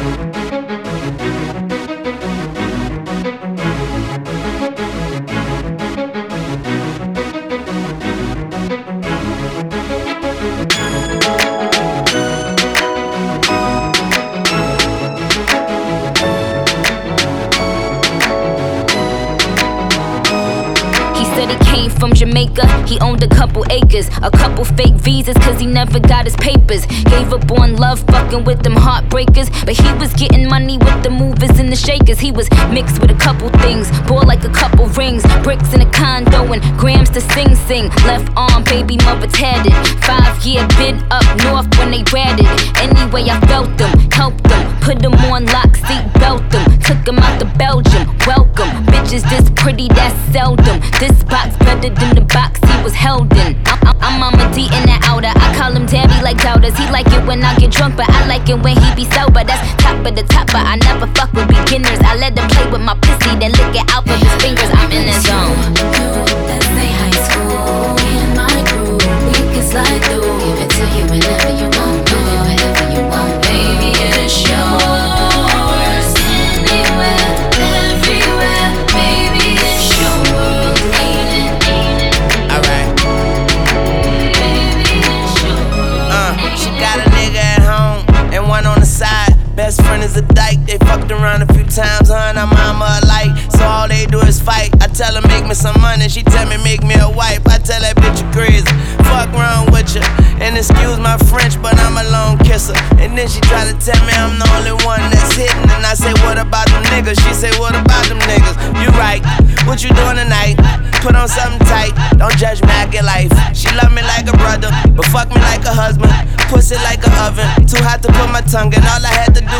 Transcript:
From Jamaica, he owned a couple acres, a couple fake visas, cause he never got his papers. Gave up on love, fucking with them heartbreakers, but he was getting money with the movers and the shakers. He was mixed with a couple things, bought like a couple rings, bricks in a condo and grams to sing. Left arm, baby mother tatted, 5-year bid up north when they ratted. Anyway, I felt them, helped them, put them on lock, seat belt them, took them out to Belgium, welcome. Bitches this pretty, that's seldom. This box better than the box he was held in. I'm Mama D in the outer. I call him Daddy like doubters. He like it when I get drunk, but I like it when he be sober. That's top of the top, but I never fuck with beginners. I let him play with my pussy, then lick it out with his fingers. I'm in the zone. Let's say high school. Me and my crew, we can slide through. Give it to you whenever you want, do it whenever you want. Baby, it's yours. Anywhere, everywhere. Baby, it's your world. Ain't it? Alright. Baby, it's your world. She got a nigga at home and one on the side. Best friend is a dyke. They fucked around a few times, her and her mama alike. So all they do is fight. I tell her make me some money, she tell me make me a wife. I tell that bitch you crazy, fuck wrong with you. And excuse my French, but I'm a lone kisser. And then she try to tell me I'm the only one that's hitting. And I say what about them niggas? She say what about them niggas? You right, what you doing tonight? Put on something tight, don't judge me, I get life. She love me like a brother, but fuck me like a husband. Pussy like an oven, too hot to put my tongue in. All I had to do